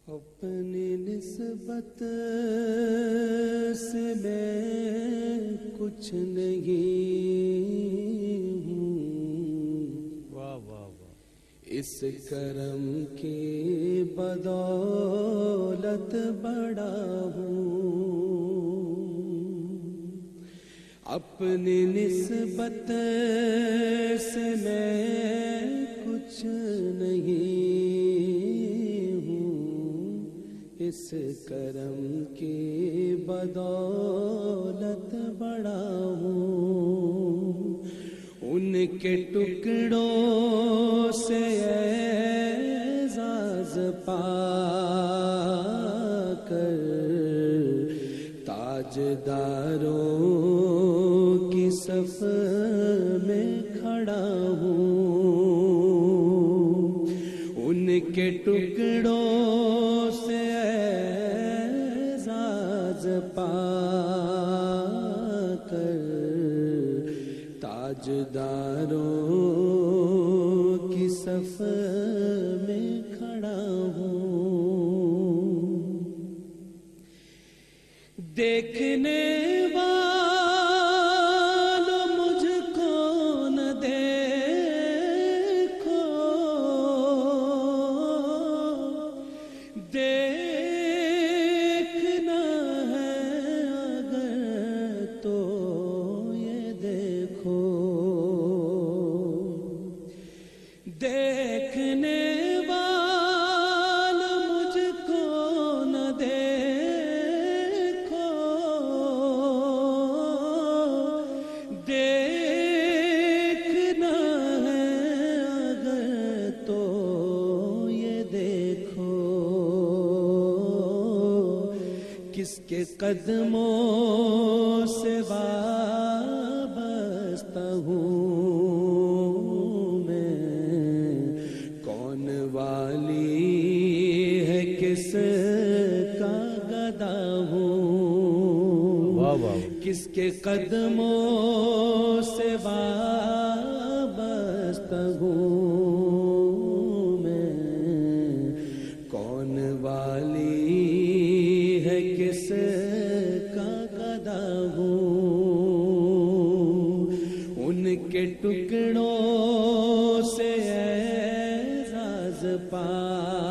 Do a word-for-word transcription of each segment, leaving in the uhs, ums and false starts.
اپنی نسبت سے میں کچھ نہیں ہوں، واہ واہ واہ، اس کرم کی بدولت بڑا ہوں۔ اپنی نسبت سے میں کچھ نہیں ہوں، اس کرم کی بدولت بڑا ہوں۔ ان کے ٹکڑوں سے اعزاز پا کر تاجداروں کی صف میں کھڑا ہوں۔ ان کے ٹکڑوں سے اعزاز پا کر تاجداروں کی صف میں کھڑا ہوں۔ دیکھنے والوں مجھ کو نہ دیکھو، دیکھنا ہے اگر تو یہ دیکھو۔ دیکھنے والوں مجھ کو نہ دیکھو، دیکھنا ہے اگر تو یہ دیکھو۔ کس کے قدموں سے وابستہ ہوں میں، کون والی ہے کس کا گدا ہوں۔ واہ واہ، کس کے قدموں سے وابستہ ہوں میں، کون والی ہے کس کا گدا ہوں۔ ان کے ٹکڑوں سے اعزاز پا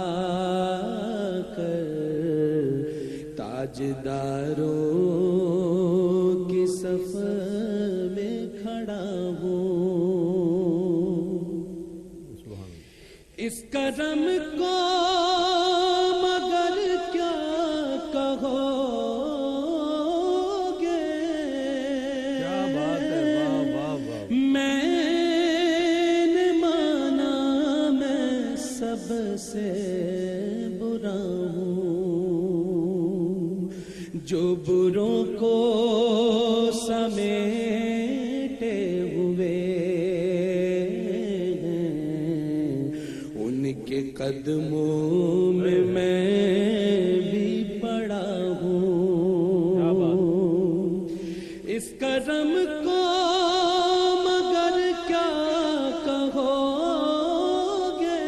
کر تاجداروں کی صف میں کھڑا ہوں۔ اس کرم کو مگر کیا کہو گے، کیا بات ہے، واہ واہ واہ، میں نے مانا میں سب سے برا ہوں۔ جو بروں کو سمیٹے ہوئے ہیں، ان کے قدموں میں میں بھی پڑا ہوں۔ اس کرم کو مگر کیا کہو گے،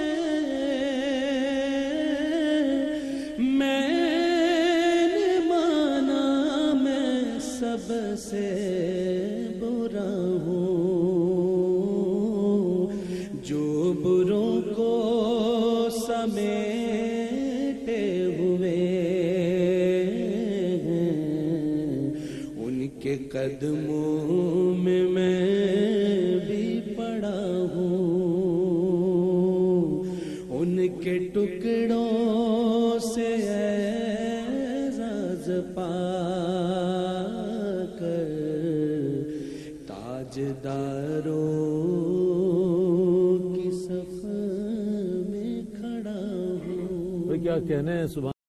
میں نے مانا میں سب سے برا ہوں۔ جو بروں کو سمیٹے ہوئے ہیں، ان کے قدموں میں میں بھی پڑا ہوں۔ ان کے ٹکڑوں سے اعزاز پا کر تاجداروں کی صف میں کھڑا ہوں۔ کیا کہنے ہیں، سبحان